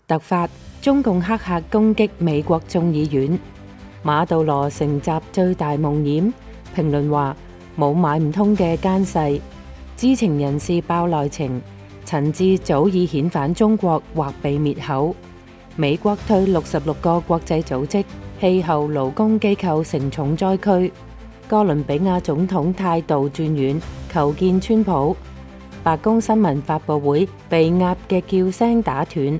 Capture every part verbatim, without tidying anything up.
突發，中共黑客攻擊美國眾議院，馬杜羅承襲最大夢魘。評論話冇買唔通嘅奸細，知情人士爆內情，陳志早已遣返中國或被滅口。美國退六十六個國際組織，氣候勞工機構成重災區。哥倫比亞總統態度轉軟，求見川普。白宮新聞發佈會被鴨嘅叫聲打斷。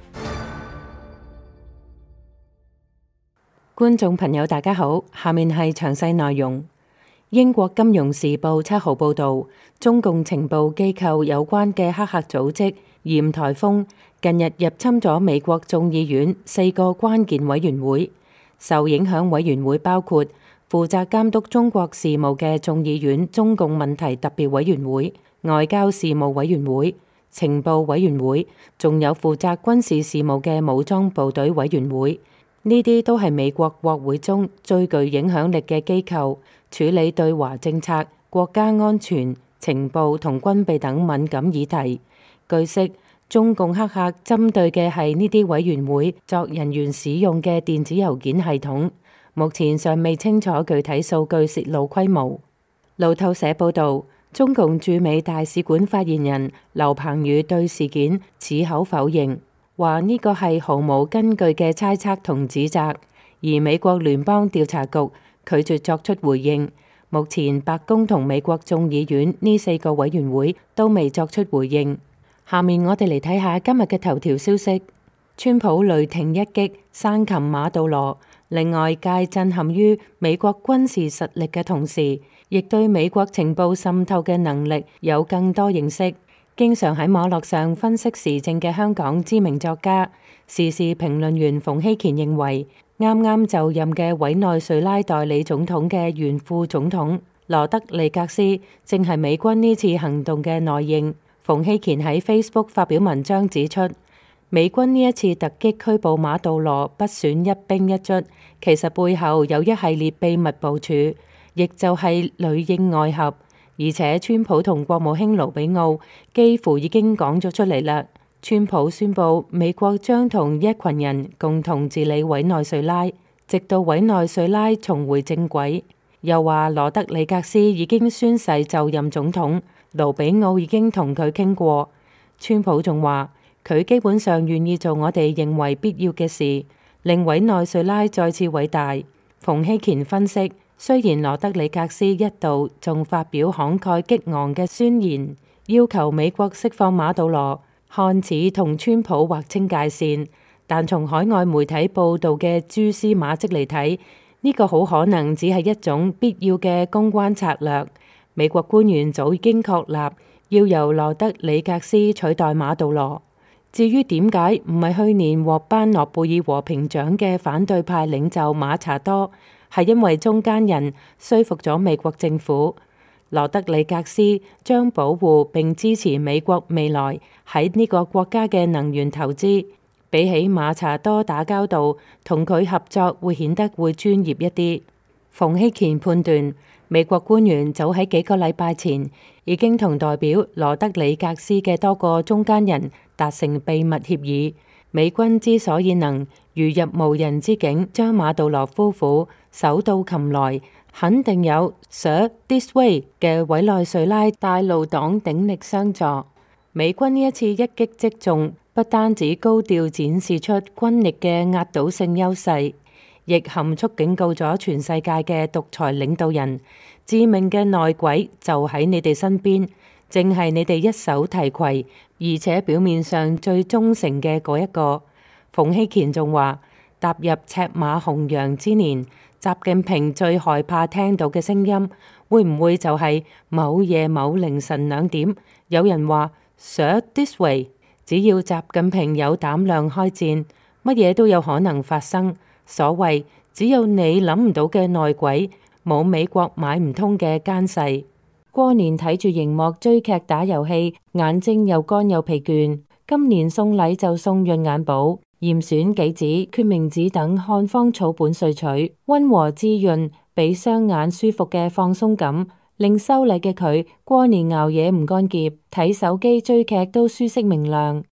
觀眾朋友大家好，下面係詳細內容。英國金融時報七號報道，中共情報機構有關嘅黑客組織鹽台風近日入侵咗美國眾議院四個關鍵委員會。受影響委員會包括負責監督中國事務嘅眾議院中共問題特別委員會、外交事務委員會、情報委員會，仲有負責軍事事務嘅武裝部隊委員會。呢啲都係美國國會中最具影響力嘅機構，處理對華政策、國家安全、情報同軍備等敏感議題。據悉，中共黑客針對嘅係呢啲委員會作人員使用嘅電子郵件系統，目前尚未清楚具體數據泄露規模。路透社報導，中共駐美大使館發言人劉鵬宇對事件矢口否認，話呢個係毫無根據嘅猜測同指責，而美國聯邦調查局拒絕作出回應。目前白宮同美國眾議院呢四個委員會都未作出回應。下面我哋嚟睇下今日嘅頭條消息。川普雷霆一擊生擒馬杜羅，令外界震撼於美國軍事實力嘅同時，亦對美國情報滲透嘅能力有更多認識。經常喺網絡上分析時政嘅香港知名作家、時事評論員馮希乾認為，啱啱就任嘅委內瑞拉代理總統嘅原副總統羅德里格斯，正係美軍呢次行動嘅內應。馮希乾喺 Facebook 發表文章指出，美軍呢一次突擊拘捕馬杜羅不損一兵一卒，其實背後有一系列秘密部署，亦就係裏應外合。而且川普同國務卿盧比奧幾乎已經講咗出嚟啦。川普宣布美國將同一群人共同治理委內瑞拉，直到委內瑞拉重回正軌。又話羅德里格斯已經宣誓就任總統，盧比奧已經同佢傾過。川普仲話佢基本上願意做我哋認為必要嘅事，令委內瑞拉再次偉大。馮希乾分析，雖然羅德里格斯一度仲發表慷慨激昂嘅宣言，要求美國釋放馬杜羅，看似同川普劃清界線，但從海外媒體報道嘅蛛絲馬跡嚟睇，呢個好可能只係一種必要嘅公關策略。美國官員早已經確立要由羅德里格斯取代馬杜羅。至於點解唔係去年獲頒諾貝爾和平獎嘅反對派領袖馬查多，係因為中間人說服咗美國政府，羅德里格斯將保護並支持美國未來喺呢個國家嘅能源投資，比起馬查多打交道，同佢合作會顯得會專業一啲。馮希乾判斷，美國官員早喺幾個禮拜前已經同代表羅德里格斯嘅多個中間人達成秘密協議。美軍之所以能如入無人之境將馬杜羅夫婦手到擒來，肯定有 Sir This Way 嘅委內瑞拉帶路黨鼎力相助。美軍呢一次一擊即中，不單止高調展示出軍力嘅壓倒性優勢，亦含蓄警告咗全世界嘅獨裁領導人，致命嘅內鬼就喺你哋身邊，正係你哋一手提攜，而且表面上最忠誠嘅嗰一個。馮希乾仲話，踏入赤馬紅羊之年，習近平最害怕聽到嘅聲音，會唔會就係某夜某凌晨兩點，有人話 Sir This Way， 只要習近平有膽量開戰，乜嘢都有可能發生。所謂只有你諗唔到嘅內鬼，冇美國買唔通嘅奸細。過年睇住熒幕追劇打遊戲，眼睛又乾又疲倦。今年送禮就送潤眼寶、嚴選杞子、決明子等漢方草本萃取，溫和滋潤，俾雙眼舒服嘅放鬆感，令收禮嘅佢過年熬夜唔乾澀，睇手機追劇都舒適明亮。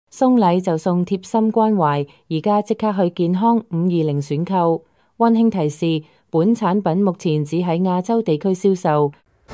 送禮就送貼心關懷，而家即刻去健康五二零選購。溫馨提示：本產品目前只喺亞洲地區銷售。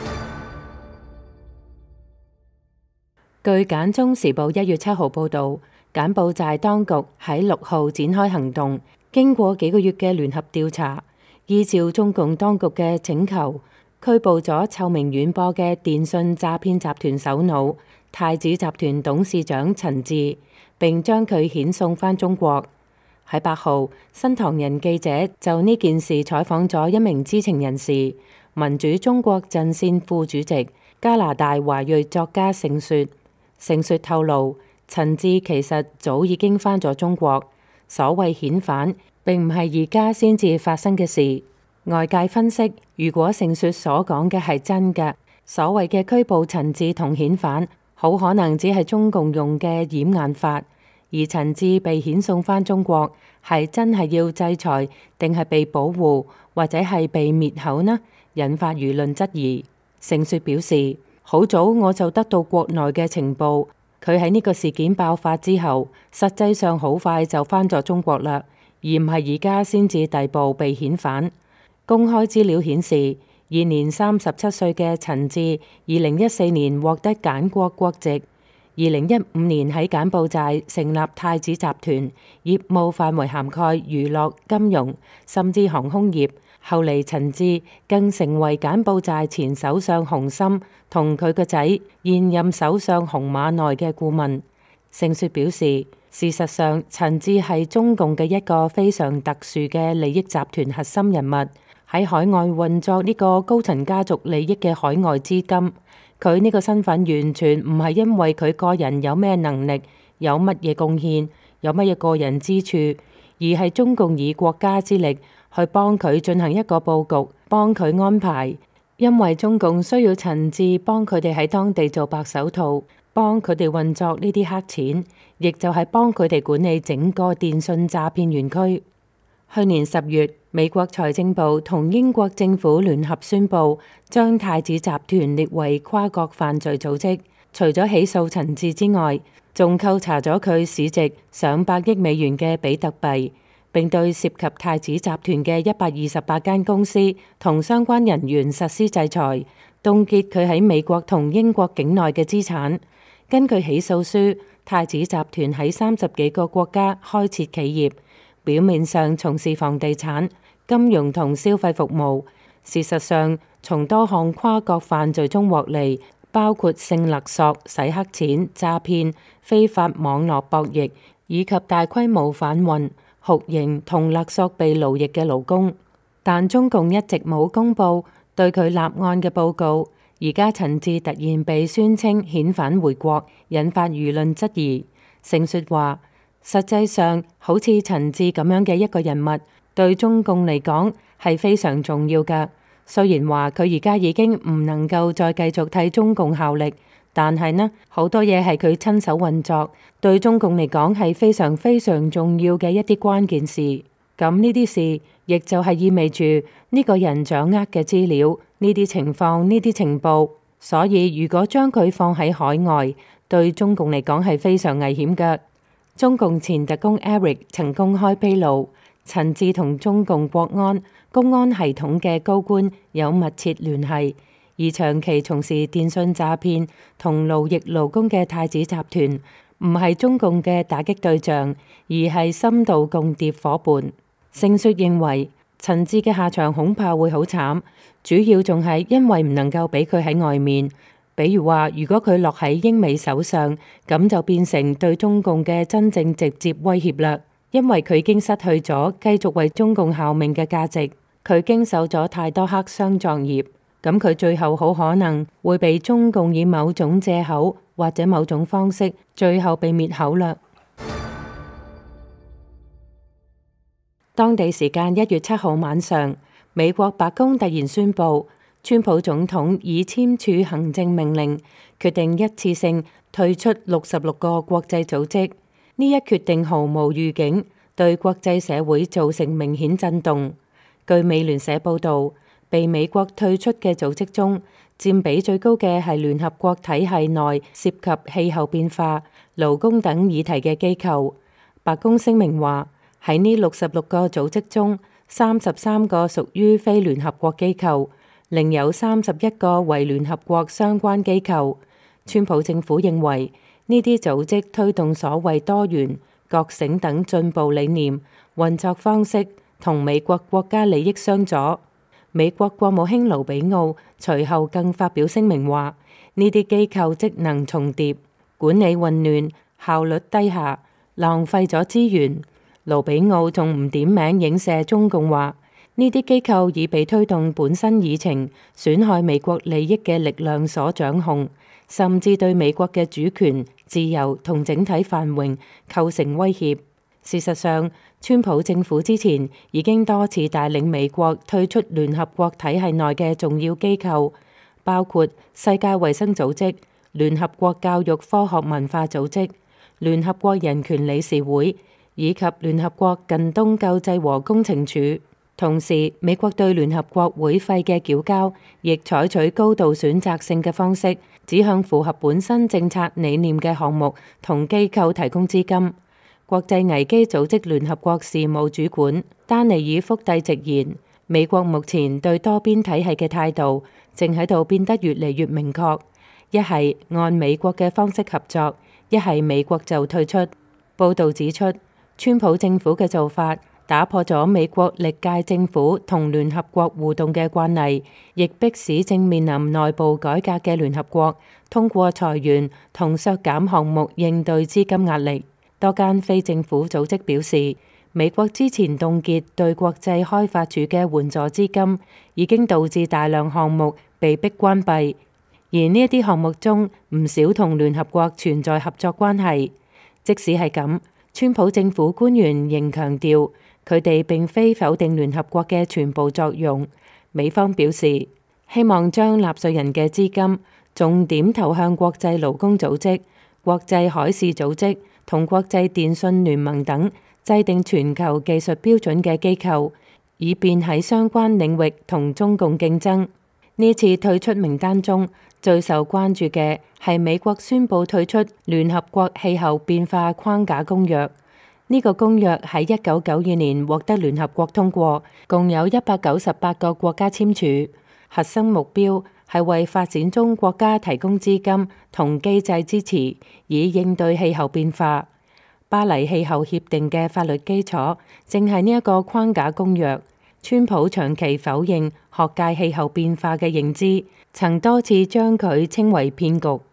據簡中時報一月七號報道，柬埔寨當局喺六號展開行動，經過幾個月嘅聯合調查，依照中共當局嘅請求，拘捕咗臭名遠播嘅電信詐騙集團首腦太子集團董事長陳志，並將佢遣送返中國。喺八號，新唐人記者就呢件事採訪咗一名知情人士，民主中國陣線副主席、加拿大華裔作家盛雪。盛雪透露，陳志其實早已經返咗中國，所謂遣返並唔係而家先至發生嘅事。外界分析，如果盛雪所講嘅係真嘅，所謂嘅拘捕陳志同遣返，好可能只係中共用嘅掩眼法，而陳志被遣送返中國，係真係要制裁，定係被保護，或者係被滅口呢？引發輿論質疑。盛雪表示，好早我就得到國內嘅情報，佢喺呢個事件爆發之後，實際上好快就返咗中國啦，而唔係而家先至逮捕被遣返。公開資料顯示，現年三十七歲嘅陳志，二零一四年獲得柬國國籍，二零一五年喺柬埔寨成立太子集團，業務範圍涵蓋娛樂、金融，甚至航空業。後嚟陳志更成為柬埔寨前首相洪森同佢個仔現任首相洪馬內嘅顧問。盛雪表示，事實上陳志係中共嘅一個非常特殊嘅利益集團核心人物，喺海外運作呢個高層家族利益嘅海外資金。佢呢個身份完全唔係因為佢個人有咩能力、有乜嘢貢獻、有乜嘢個人之處，而係中共以國家之力去幫佢進行一個佈局，幫佢安排。因為中共需要陳志幫佢哋喺當地做白手套，幫佢哋運作呢啲黑錢，亦就係幫佢哋管理整個電信詐騙園區。去年十月，美國財政部同英國政府聯合宣布，將太子集團列為跨國犯罪組織。除咗起訴陳志之外，仲扣查咗佢市值上百億美元嘅比特幣，並對涉及太子集團嘅一百二十八間公司同相關人員實施制裁，凍結佢喺美國同英國境內嘅資產。根據起訴書，太子集團喺三十幾個國家開設企業，表面上從事房地產、金融同消費服務，事實上從多項跨國犯罪中獲利，包括性勒索、洗黑錢、詐騙、非法網絡博弈，以及大規模販運、酷刑同勒索被奴役嘅勞工。但中共一直冇公布對佢立案嘅報告。而家陳志突然被宣稱遣返回國，引發輿論質疑。盛雪話，實際上好似陳志咁樣嘅一個人物，對中共嚟講係非常重要㗎。雖然話佢而家已經唔能夠再繼續替中共效力，但係呢，好多嘢係佢親手運作，對中共嚟講係非常非常重要嘅一啲關鍵事。咁呢啲事亦就係意味住呢個人掌握嘅資料，呢啲情況，呢啲情報。所以如果將佢放喺海外，對中共嚟講係非常危險㗎。中共前特工 Eric 曾公開披露，陳志同中共國安、公安系統嘅高官有密切聯繫，而長期從事電信詐騙同勞役勞工嘅太子集團，唔係中共嘅打擊對象，而係深度共諜夥伴。盛雪認為，陳志嘅下場恐怕會好慘，主要仲係因為唔能夠俾佢喺外面。比如話，如果佢落喺英美手上，咁就變成對中共嘅真正直接威脅啦。因為佢已經失去咗繼續為中共效命嘅價值，佢經手咗太多黑箱作業，咁佢最後好可能會被中共以某種借口或者某種方式，最後被滅口啦。當地時間一月七號晚上，美國白宮突然宣布，川普總統已簽署行政命令，決定一次性退出六十六個國際組織。呢一決定毫無預警，對國際社會造成明顯震動。據美聯社報導，被美國退出嘅組織中， 佔比最高嘅係聯合國體系內涉及氣候變化、勞工等議題嘅機構。白宮聲明話，喺呢六十六個組織中，三十三個屬於非聯合國機構，另有三十一個為聯合國相關機構。川普政府認為呢啲組織推動所謂多元、覺醒等進步理念，運作方式同美國國家利益相左。美國國務卿盧比奧隨後更發表聲明話，呢啲機構職能重疊、管理混亂、效率低下、浪費咗資源。盧比奧仲唔點名影射中共話，呢啲機構已被推動本身議程、損害美國利益嘅力量所掌控，甚至對美國嘅主權、自由同整體繁榮構成威脅。事實上，川普政府之前已經多次帶領美國退出聯合國體系內嘅重要機構，包括世界衛生組織、聯合國教育科學文化組織、聯合國人權理事會以及聯合國近東救濟和工程處。同時，美國對聯合國會費嘅繳交亦採取高度選擇性嘅方式，只向符合本身政策理念嘅項目同機構提供資金。國際危機組織聯合國事務主管丹尼爾福蒂直言，美國目前對多邊體系嘅態度正喺度變得越嚟越明確，一係按美國嘅方式合作，一係美國就退出。報導指出，川普政府嘅做法打破咗美國歷屆政府同聯合國互動嘅慣例，亦迫使正面臨內部改革嘅聯合國通過裁員同削減項目應對資金壓力。多間非政府組織表示，美國之前凍結對國際開發署嘅援助資金，已經導致大量項目被迫關閉，而呢一啲項目中唔少同聯合國存在合作關係。即使係咁，川普政府官員仍強調，佢哋並非否定聯合國嘅全部作用。美方表示，希望將納稅人嘅資金重點投向國際勞工組織、國際海事組織同國際電信聯盟等制定全球技術標準嘅機構，以便喺相關領域同中共競爭。呢次退出名單中最受關注嘅係美國宣布退出聯合國氣候變化框架公約。呢個公約喺一九九二年獲得聯合國通過，共有一百九十八個國家簽署。核心目標係為發展中國家提供資金同機制支持，以應對氣候變化。巴黎氣候協定嘅法律基礎正係呢一個框架公約。川普長期否認學界氣候變化嘅認知，曾多次將佢稱為騙局。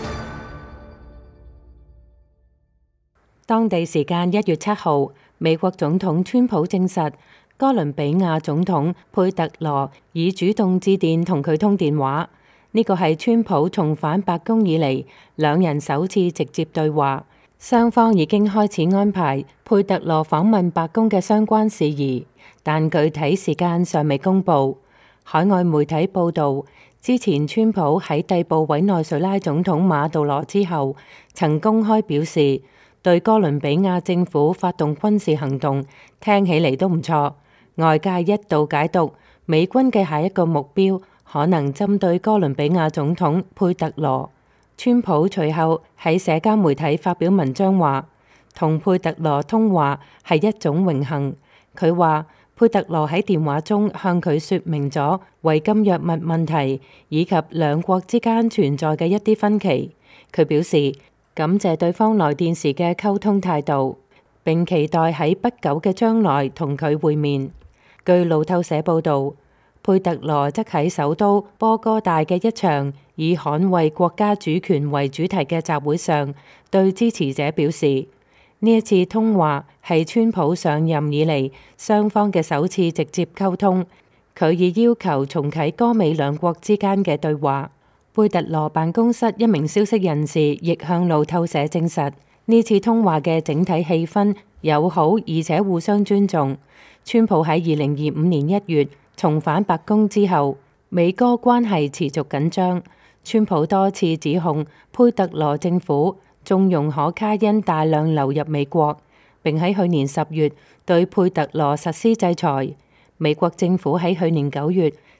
當地時間一月七號，美國總統川普證實，哥倫比亞總統佩特羅已主動致電同佢通電話。呢個係川普重返白宮以嚟兩人首次直接對話。雙方已經開始安排佩特羅訪問白宮嘅相關事宜，但具體時間尚未公布。海外媒體報導，之前川普喺逮捕委內瑞拉總統馬杜羅之後，曾公開表示對哥倫比亞政府發動軍事行動，聽起嚟都唔錯。外界一度解讀美軍嘅下一個目標可能針對哥倫比亞總統佩特羅。川普隨後喺社交媒體發表文章話，同佩特羅通話係一種榮幸。佢話佩特羅喺電話中向佢說明咗違禁藥物問題以及兩國之間存在嘅一啲分歧。佢表示感謝對方來電時嘅溝通態度，並期待喺不久嘅將來同佢會面。據路透社報導，佩特羅則喺首都波哥大嘅一場以捍衛國家主權為主題嘅集會上，對支持者表示，呢一次通話係川普上任以嚟雙方嘅首次直接溝通。佢已要求重啟哥美兩國之間嘅對話。佩特羅辦公室一名消息人士亦向路透社證實，呢次通話嘅整體氣氛友好而且互相尊重。川普喺二零二五年一月重返白宮之後，美哥關係持續緊張。川普多次指控佩特羅政府縱容可卡因大量流入美國，並喺去年十月對佩特羅實施制裁。美國政府喺去年九月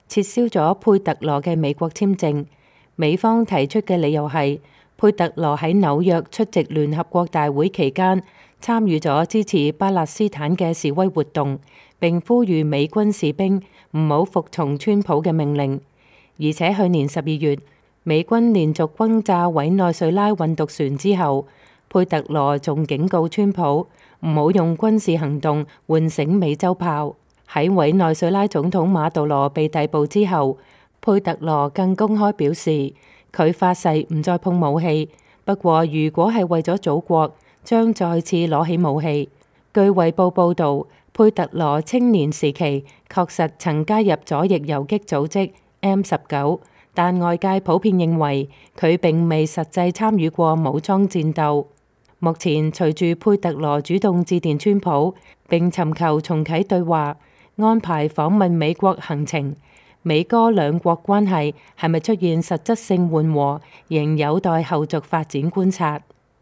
撤銷咗佩特羅嘅美國簽證。美方提出嘅理由係，佩特羅喺紐約出席聯合國大會期間，參與咗支持巴勒斯坦嘅示威活動，並呼籲美軍士兵唔好服從川普嘅命令。而且去年十二月，美軍連續轟炸委內瑞拉運毒船之後，佩特羅仲警告川普唔好用軍事行動喚醒美洲豹。喺委內瑞拉總統馬杜羅被逮捕之後，佩特羅更公開表示，佢發誓唔再碰武器，不過如果係為咗祖國，將再次攞起武器。據衛報報導，佩特羅青年時期確實曾加入左翼游擊組織 M 十九，但外界普遍認為佢並未實際參與過武裝戰鬥。目前隨住佩特羅主動致電川普並尋求重啟對話，安排訪問美國行程，美哥兩國關係係咪出現實質性緩和，仍有待後續發展觀察。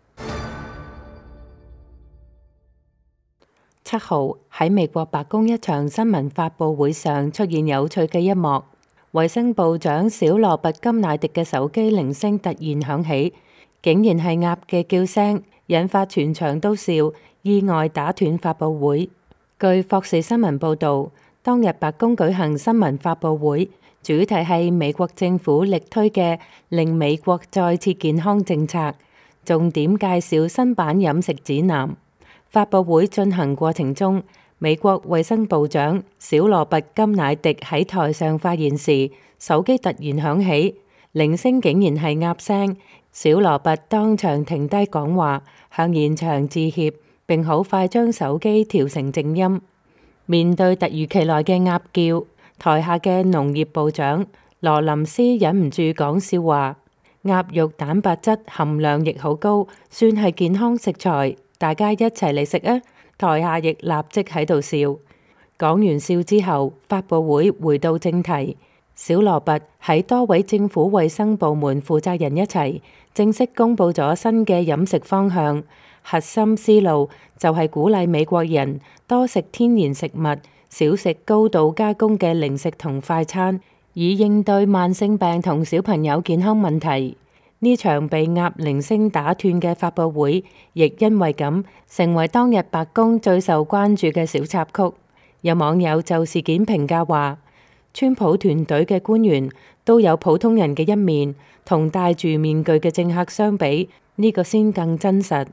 七號喺美國白宮一場新聞發佈會上出現有趣嘅一幕，衛生部長小羅拔金乃迪嘅手機鈴聲突然響起，竟然係鴨嘅叫聲，引發全場都笑，意外打斷發佈會。據霍士新聞報導，當日白宮舉行新聞發佈會，主題係美國政府力推嘅令美國再次健康政策，重點介紹新版飲食指南。發佈會進行過程中，美國衛生部長小羅拔金乃迪喺台上發言時，手機突然響起，鈴聲竟然係鴨聲。小羅拔當場停低講話，向現場致歉，並好快將手機調成靜音。面對突如其來嘅鴨叫，台下嘅農業部長羅林斯忍唔住講笑話：鴨肉蛋白質含量亦好高，算係健康食材。大家一齊嚟食啊！台下亦立即喺度笑。講完笑之後，發佈會回到正題。小羅拔喺多位政府衛生部門負責人一齊正式公布咗新嘅飲食方向。核心思路就係鼓勵美國人多食天然食物，少食高度加工嘅零食同快餐，以應對慢性病同小朋友健康問題。呢場被鴨鈴聲打斷嘅發佈會，亦因為咁成為當日白宮最受關注嘅小插曲。有網友就事件評價話，川普團隊嘅官員都有普通人嘅一面，同戴住面具嘅政客相比，呢個先更真實。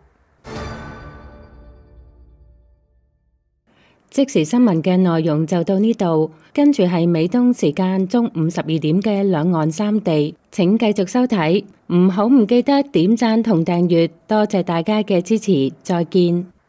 即時新聞嘅內容就到呢度，跟住係美東時間中午十二點嘅兩岸三地，請繼續收睇，唔好唔記得點讚同訂閱，多謝大家嘅支持，再見。